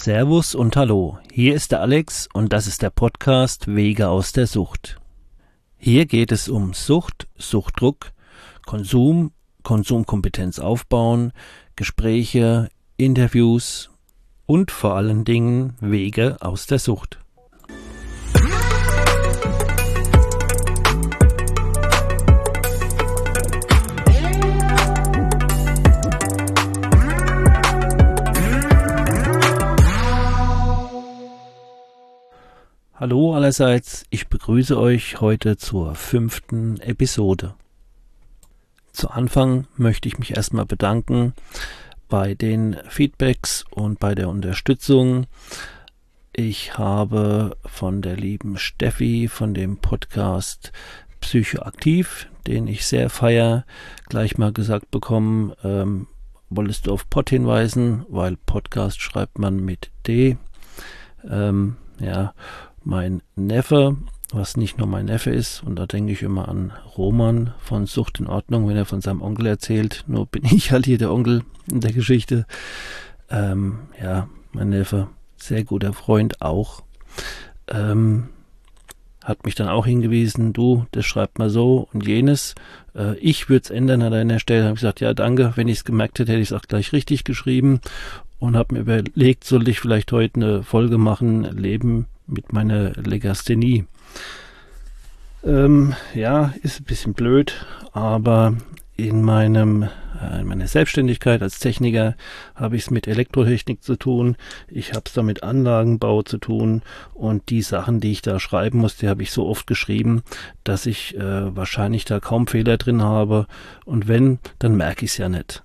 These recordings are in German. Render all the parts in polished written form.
Servus und Hallo, hier ist der Alex und das ist der Podcast Wege aus der Sucht. Hier geht es um Sucht, Suchtdruck, Konsum, Konsumkompetenz aufbauen, Gespräche, Interviews und vor allen Dingen Wege aus der Sucht. Hallo allerseits, ich begrüße euch heute zur 5. Episode. Zu Anfang möchte ich mich erstmal bedanken bei den Feedbacks und bei der Unterstützung. Ich habe von der lieben Steffi von dem Podcast Psychoaktiv, den ich sehr feiere, gleich mal gesagt bekommen, wolltest du auf Pod hinweisen, weil Podcast schreibt man mit D. Mein Neffe, was nicht nur mein Neffe ist, und da denke ich immer an Roman von Sucht in Ordnung, wenn er von seinem Onkel erzählt, nur bin ich halt hier der Onkel in der Geschichte. Mein Neffe, sehr guter Freund auch, hat mich dann auch hingewiesen, du, das schreibt mal so und jenes, ich würde es ändern an deiner Stelle. Habe ich gesagt, ja danke, wenn ich es gemerkt hätte, hätte ich es auch gleich richtig geschrieben und habe mir überlegt, soll ich vielleicht heute eine Folge machen, Leben mit meiner Legasthenie. Ist ein bisschen blöd, aber in meiner Selbstständigkeit als Techniker habe ich es mit Elektrotechnik zu tun, ich habe es da mit Anlagenbau zu tun und die Sachen, die ich da schreiben muss, die habe ich so oft geschrieben, dass ich wahrscheinlich da kaum Fehler drin habe und wenn, dann merke ich es ja nicht.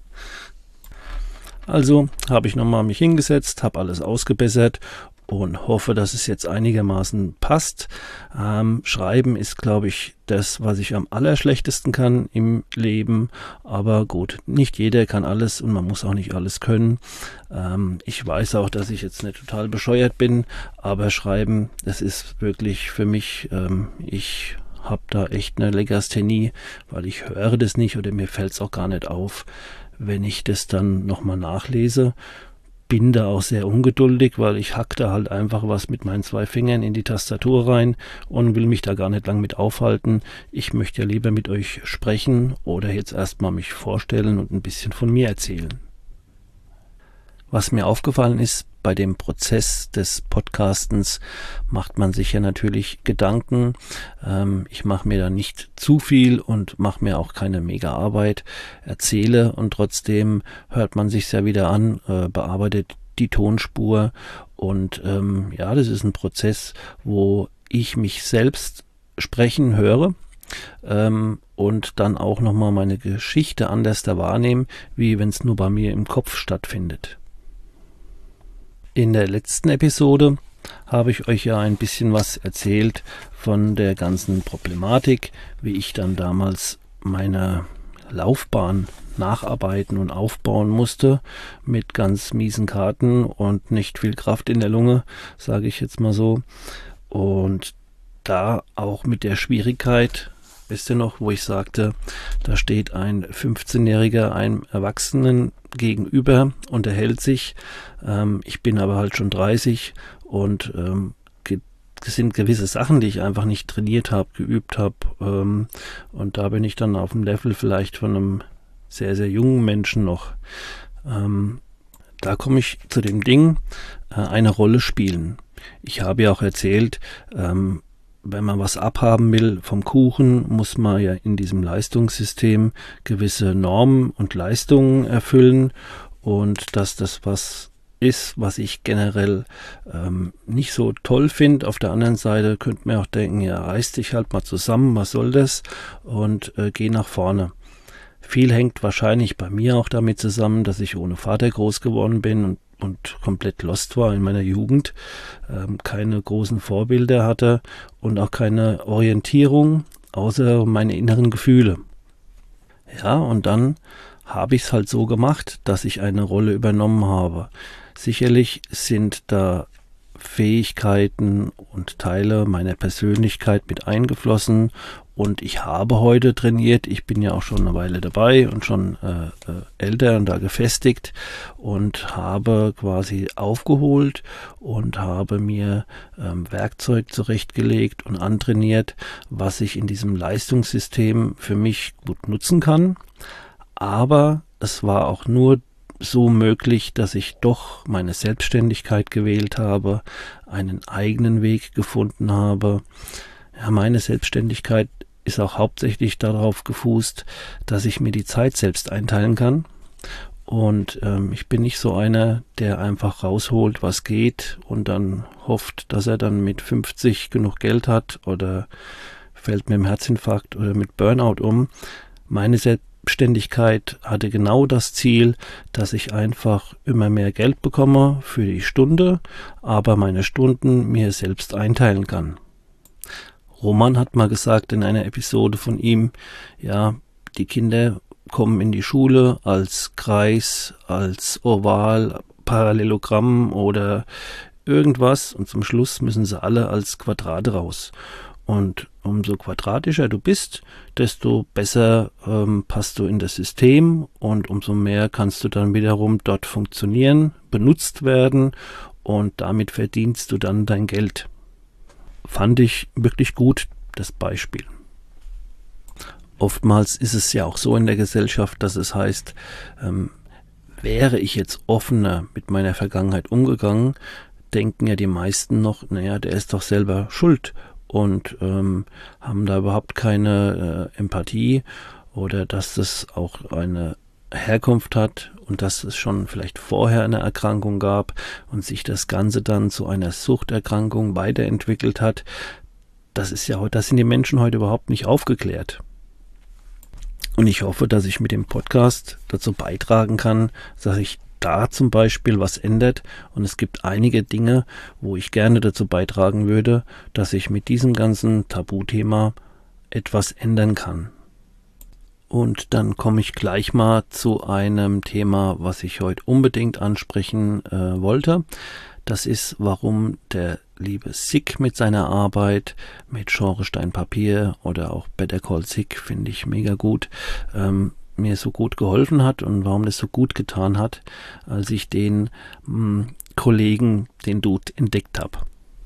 Also habe ich nochmal mich hingesetzt, habe alles ausgebessert und hoffe, dass es jetzt einigermaßen passt. Schreiben ist, glaube ich, das, was ich am allerschlechtesten kann im Leben. Aber gut, nicht jeder kann alles und man muss auch nicht alles können. Ich weiß auch, dass ich jetzt nicht total bescheuert bin, aber Schreiben, das ist wirklich für mich, ich habe da echt eine Legasthenie, weil ich höre das nicht oder mir fällt es auch gar nicht auf, wenn ich das dann nochmal nachlese. Bin da auch sehr ungeduldig, weil ich hack da halt einfach was mit meinen 2 Fingern in die Tastatur rein und will mich da gar nicht lang mit aufhalten. Ich möchte ja lieber mit euch sprechen oder jetzt erstmal mich vorstellen und ein bisschen von mir erzählen. Was mir aufgefallen ist, bei dem Prozess des Podcastens macht man sich ja natürlich Gedanken. Ich mache mir da nicht zu viel und mache mir auch keine mega Arbeit, erzähle und trotzdem hört man sich ja wieder an, bearbeitet die Tonspur und das ist ein Prozess, wo ich mich selbst sprechen höre. Und dann auch nochmal meine Geschichte anders da wahrnehmen, wie wenn es nur bei mir im Kopf stattfindet. In der letzten Episode habe ich euch ja ein bisschen was erzählt von der ganzen Problematik, wie ich dann damals meine Laufbahn nacharbeiten und aufbauen musste mit ganz miesen Karten und nicht viel Kraft in der Lunge, sage ich jetzt mal so. Und da auch mit der Schwierigkeit, wisst ihr noch, wo ich sagte, da steht ein 15-Jähriger einem Erwachsenen gegenüber, unterhält sich. Ich bin aber halt schon 30 und es sind gewisse Sachen, die ich einfach nicht trainiert habe, geübt habe. Und da bin ich dann auf dem Level vielleicht von einem sehr, sehr jungen Menschen noch. Da komme ich zu dem Ding, eine Rolle spielen. Ich habe ja auch erzählt, wenn man was abhaben will vom Kuchen, muss man ja in diesem Leistungssystem gewisse Normen und Leistungen erfüllen und dass das was ist, was ich generell nicht so toll finde. Auf der anderen Seite könnte man auch denken, ja, reiß dich halt mal zusammen, was soll das? Und geh nach vorne. Viel hängt wahrscheinlich bei mir auch damit zusammen, dass ich ohne Vater groß geworden bin und komplett lost war in meiner Jugend, keine großen Vorbilder hatte und auch keine Orientierung, außer meine inneren Gefühle. Ja, und dann habe ich es halt so gemacht, dass ich eine Rolle übernommen habe. Sicherlich sind da Fähigkeiten und Teile meiner Persönlichkeit mit eingeflossen und ich habe heute trainiert. Ich bin ja auch schon eine Weile dabei und schon älter und da gefestigt und habe quasi aufgeholt und habe mir Werkzeug zurechtgelegt und antrainiert, was ich in diesem Leistungssystem für mich gut nutzen kann. Aber es war auch nur so möglich, dass ich doch meine Selbstständigkeit gewählt habe, einen eigenen Weg gefunden habe. Ja, meine Selbstständigkeit ist auch hauptsächlich darauf gefußt, dass ich mir die Zeit selbst einteilen kann. Und ich bin nicht so einer, der einfach rausholt, was geht und dann hofft, dass er dann mit 50 genug Geld hat oder fällt mit dem Herzinfarkt oder mit Burnout um. Meine Selbstständigkeit hatte genau das Ziel, dass ich einfach immer mehr Geld bekomme für die Stunde, aber meine Stunden mir selbst einteilen kann. Roman hat mal gesagt in einer Episode von ihm, ja, die Kinder kommen in die Schule als Kreis, als Oval, Parallelogramm oder irgendwas und zum Schluss müssen sie alle als Quadrate raus. Und umso quadratischer du bist, desto besser passt du in das System und umso mehr kannst du dann wiederum dort funktionieren, benutzt werden und damit verdienst du dann dein Geld. Fand ich wirklich gut, das Beispiel. Oftmals ist es ja auch so in der Gesellschaft, dass es heißt, wäre ich jetzt offener mit meiner Vergangenheit umgegangen, denken ja die meisten noch, naja, der ist doch selber schuld und haben da überhaupt keine Empathie oder dass das auch eine Herkunft hat und dass es schon vielleicht vorher eine Erkrankung gab und sich das Ganze dann zu einer Suchterkrankung weiterentwickelt hat. Das sind die Menschen heute überhaupt nicht aufgeklärt. Und ich hoffe, dass ich mit dem Podcast dazu beitragen kann, dass sich da zum Beispiel was ändert. Und es gibt einige Dinge, wo ich gerne dazu beitragen würde, dass ich mit diesem ganzen Tabuthema etwas ändern kann. Und dann komme ich gleich mal zu einem Thema, was ich heute unbedingt ansprechen wollte. Das ist, warum der liebe Sick mit seiner Arbeit, mit Genre Stein Papier oder auch Better Call Sick, finde ich mega gut, mir so gut geholfen hat und warum das so gut getan hat, als ich den Kollegen, den Dude, entdeckt habe.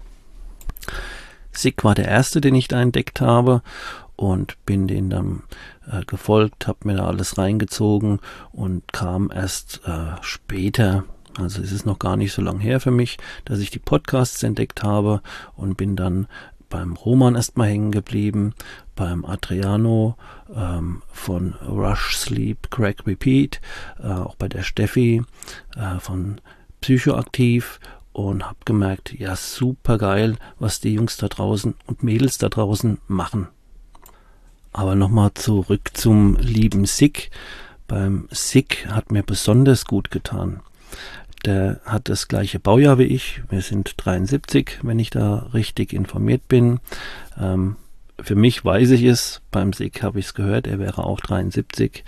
Sick war der erste, den ich da entdeckt habe und bin den dann gefolgt, habe mir da alles reingezogen und kam erst später, also es ist noch gar nicht so lange her für mich, dass ich die Podcasts entdeckt habe und bin dann beim Roman erstmal hängen geblieben, beim Adriano von Rush, Sleep, Crack, Repeat, auch bei der Steffi von Psychoaktiv und habe gemerkt, ja super geil, was die Jungs da draußen und Mädels da draußen machen. Aber nochmal zurück zum lieben Sick. Beim Sick hat mir besonders gut getan. Der hat das gleiche Baujahr wie ich. Wir sind 73, wenn ich da richtig informiert bin. Für mich weiß ich es. Beim Sick habe ich es gehört. Er wäre auch 73.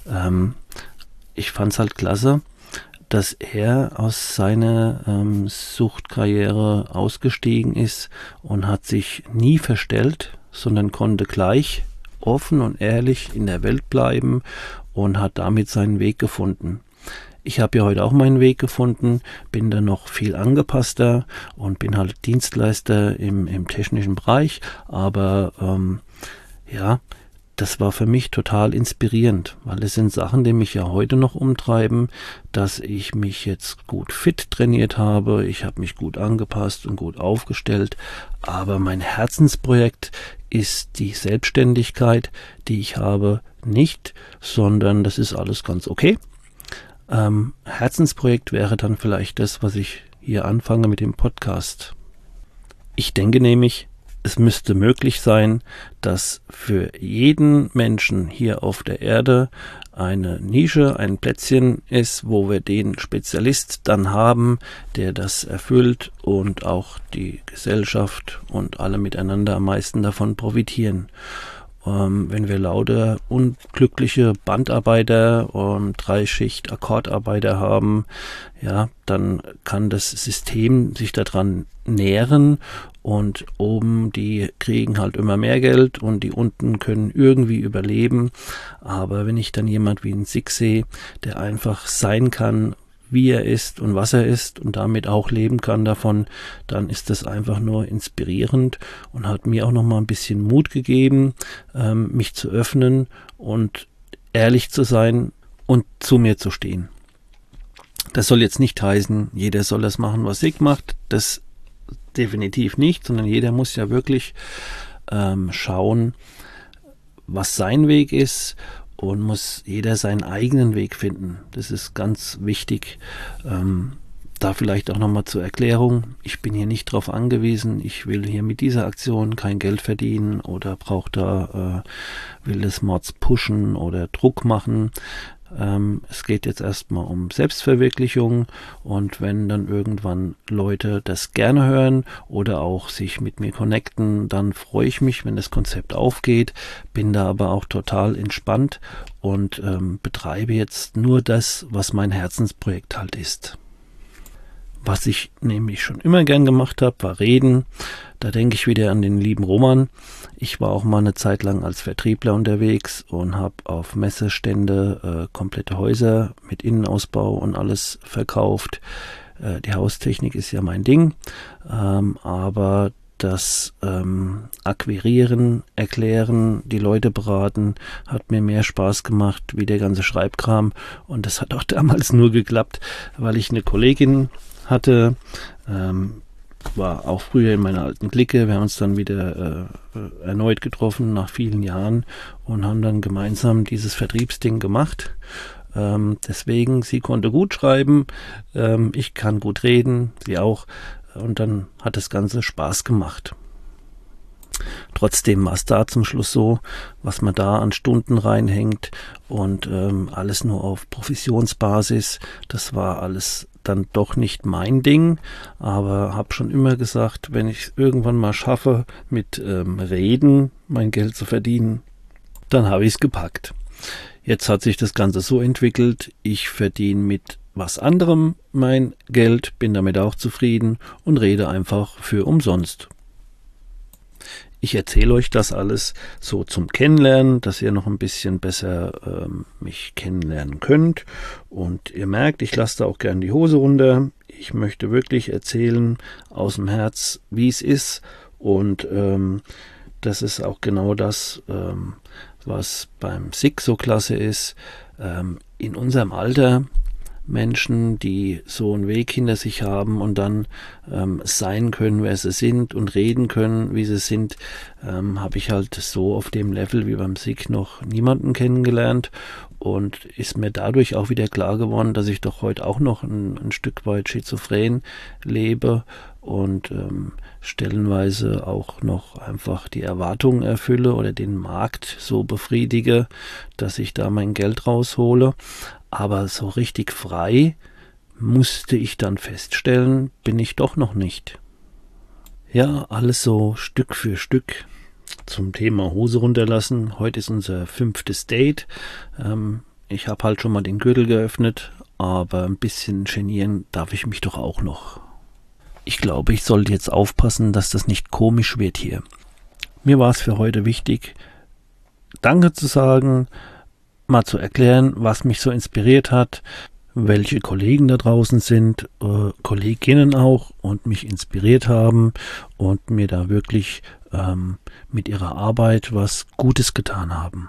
Ich fand es halt klasse, dass er aus seiner Suchtkarriere ausgestiegen ist und hat sich nie verstellt, sondern konnte gleich offen und ehrlich in der Welt bleiben und hat damit seinen Weg gefunden. Ich habe ja heute auch meinen Weg gefunden, bin dann noch viel angepasster und bin halt Dienstleister im technischen Bereich, aber ja, das war für mich total inspirierend, weil es sind Sachen, die mich ja heute noch umtreiben, dass ich mich jetzt gut fit trainiert habe, ich habe mich gut angepasst und gut aufgestellt, aber mein Herzensprojekt ist die Selbstständigkeit, die ich habe, nicht, sondern das ist alles ganz okay. Herzensprojekt wäre dann vielleicht das, was ich hier anfange mit dem Podcast. Ich denke nämlich, es müsste möglich sein, dass für jeden Menschen hier auf der Erde eine Nische, ein Plätzchen ist, wo wir den Spezialist dann haben, der das erfüllt und auch die Gesellschaft und alle miteinander am meisten davon profitieren. Wenn wir lauter unglückliche Bandarbeiter und 3-Schicht Akkordarbeiter haben, ja, dann kann das System sich daran nähren und oben, die kriegen halt immer mehr Geld und die unten können irgendwie überleben. Aber wenn ich dann jemand wie ein Sig sehe, der einfach sein kann, wie er ist und was er ist und damit auch leben kann davon, dann ist das einfach nur inspirierend und hat mir auch noch mal ein bisschen Mut gegeben, mich zu öffnen und ehrlich zu sein und zu mir zu stehen. Das soll jetzt nicht heißen, jeder soll das machen, was Sig macht, das definitiv nicht, sondern jeder muss ja wirklich schauen, was sein Weg ist, und muss jeder seinen eigenen Weg finden. Das ist ganz wichtig. Da vielleicht auch nochmal zur Erklärung. Ich bin hier nicht drauf angewiesen. Ich will hier mit dieser Aktion kein Geld verdienen oder will das Mords pushen oder Druck machen. Es geht jetzt erstmal um Selbstverwirklichung, und wenn dann irgendwann Leute das gerne hören oder auch sich mit mir connecten, dann freue ich mich, wenn das Konzept aufgeht, bin da aber auch total entspannt und betreibe jetzt nur das, was mein Herzensprojekt halt ist. Was ich nämlich schon immer gern gemacht habe, war reden. Da denke ich wieder an den lieben Roman. Ich war auch mal eine Zeit lang als Vertriebler unterwegs und habe auf Messestände komplette Häuser mit Innenausbau und alles verkauft. Die Haustechnik ist ja mein Ding, aber das Akquirieren, Erklären, die Leute beraten, hat mir mehr Spaß gemacht wie der ganze Schreibkram, und das hat auch damals nur geklappt, weil ich eine Kollegin hatte, war auch früher in meiner alten Clique. Wir haben uns dann wieder erneut getroffen nach vielen Jahren und haben dann gemeinsam dieses Vertriebsding gemacht. Deswegen, sie konnte gut schreiben, ich kann gut reden, sie auch, und dann hat das Ganze Spaß gemacht. Trotzdem war es da zum Schluss so, was man da an Stunden reinhängt und alles nur auf Provisionsbasis, das war alles dann doch nicht mein Ding, aber habe schon immer gesagt, wenn ich es irgendwann mal schaffe, mit Reden mein Geld zu verdienen, dann habe ich es gepackt. Jetzt hat sich das Ganze so entwickelt, ich verdiene mit was anderem mein Geld, bin damit auch zufrieden und rede einfach für umsonst. Ich erzähle euch das alles so zum Kennenlernen, dass ihr noch ein bisschen besser mich kennenlernen könnt. Und ihr merkt, ich lasse da auch gern die Hose runter. Ich möchte wirklich erzählen aus dem Herz, wie es ist. Und das ist auch genau das, was beim Sig so klasse ist. In unserem Alter, Menschen, die so einen Weg hinter sich haben und dann sein können, wer sie sind, und reden können, wie sie sind, habe ich halt so auf dem Level wie beim Sig noch niemanden kennengelernt, und ist mir dadurch auch wieder klar geworden, dass ich doch heute auch noch ein Stück weit schizophren lebe und stellenweise auch noch einfach die Erwartungen erfülle oder den Markt so befriedige, dass ich da mein Geld raushole. Aber so richtig frei, musste ich dann feststellen, bin ich doch noch nicht. Ja, alles so Stück für Stück. Zum Thema Hose runterlassen. Heute ist unser 5. Date. Ich habe halt schon mal den Gürtel geöffnet, aber ein bisschen genieren darf ich mich doch auch noch. Ich glaube, ich sollte jetzt aufpassen, dass das nicht komisch wird hier. Mir war es für heute wichtig, Danke zu sagen, mal zu erklären, was mich so inspiriert hat, welche Kollegen da draußen sind, Kolleginnen auch, und mich inspiriert haben und mir da wirklich mit ihrer Arbeit was Gutes getan haben.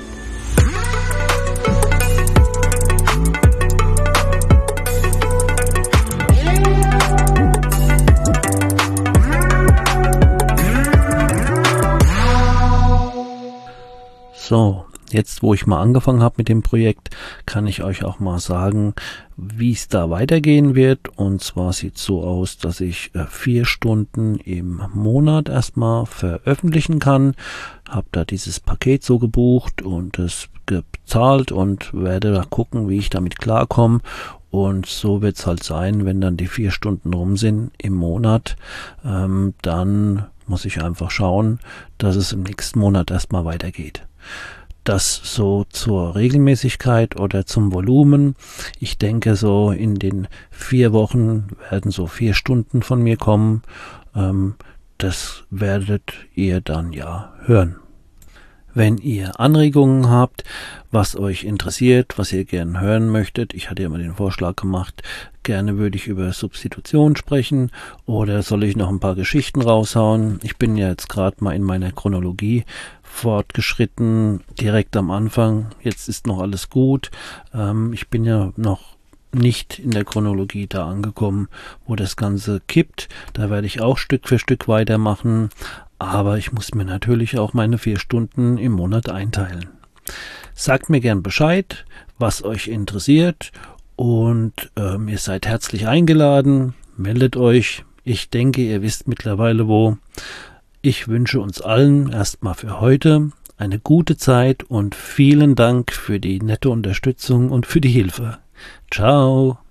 So, jetzt wo ich mal angefangen habe mit dem Projekt, kann ich euch auch mal sagen, wie es da weitergehen wird. Und zwar sieht es so aus, dass ich 4 Stunden im Monat erstmal veröffentlichen kann. Habe da dieses Paket so gebucht und es bezahlt und werde da gucken, wie ich damit klarkomme. Und so wird es halt sein, wenn dann die 4 Stunden rum sind im Monat, dann muss ich einfach schauen, dass es im nächsten Monat erstmal weitergeht. Das so zur Regelmäßigkeit oder zum Volumen. Ich denke, so in den 4 Wochen werden so 4 Stunden von mir kommen. Das werdet ihr dann ja hören. Wenn ihr Anregungen habt, was euch interessiert, was ihr gerne hören möchtet, ich hatte ja mal den Vorschlag gemacht, gerne würde ich über Substitution sprechen oder soll ich noch ein paar Geschichten raushauen. Ich bin ja jetzt gerade mal in meiner Chronologie fortgeschritten, direkt am Anfang. Jetzt ist noch alles gut. Ich bin ja noch nicht in der Chronologie da angekommen, wo das Ganze kippt. Da werde ich auch Stück für Stück weitermachen. Aber ich muss mir natürlich auch meine 4 Stunden im Monat einteilen. Sagt mir gern Bescheid, was euch interessiert und ihr seid herzlich eingeladen. Meldet euch. Ich denke, ihr wisst mittlerweile wo. Ich wünsche uns allen erstmal für heute eine gute Zeit und vielen Dank für die nette Unterstützung und für die Hilfe. Ciao.